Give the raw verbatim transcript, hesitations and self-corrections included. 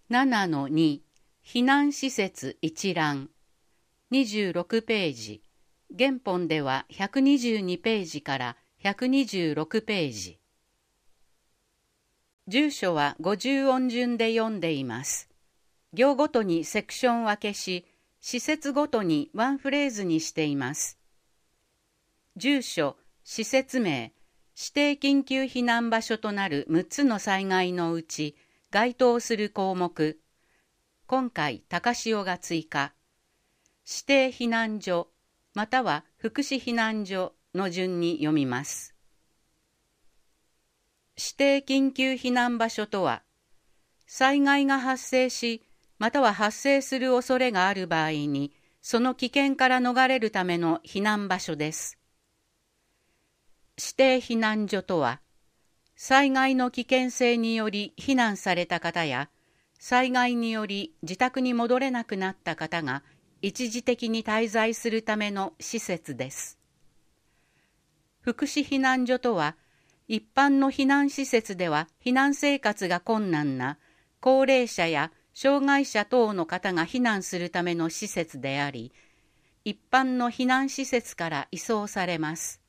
ななのに 避難施設一覧にじゅうろくページ、原本ではひゃくにじゅうにページからひゃくにじゅうろくページ。住所はごじゅう音順で読んでいます。行ごとにセクション分けし、施設ごとにワンフレーズにしています。住所、施設名、指定緊急避難場所となるむっつの災害のうち、該当する項目、今回高潮が追加、指定避難所または福祉避難所の順に読みます。指定緊急避難場所とは、災害が発生し、または発生する恐れがある場合に、その危険から逃れるための避難場所です。指定避難所とは、災害の危険性により避難された方や、災害により自宅に戻れなくなった方が一時的に滞在するための施設です。福祉避難所とは、一般の避難施設では避難生活が困難な高齢者や障害者等の方が避難するための施設であり、一般の避難施設から移送されます。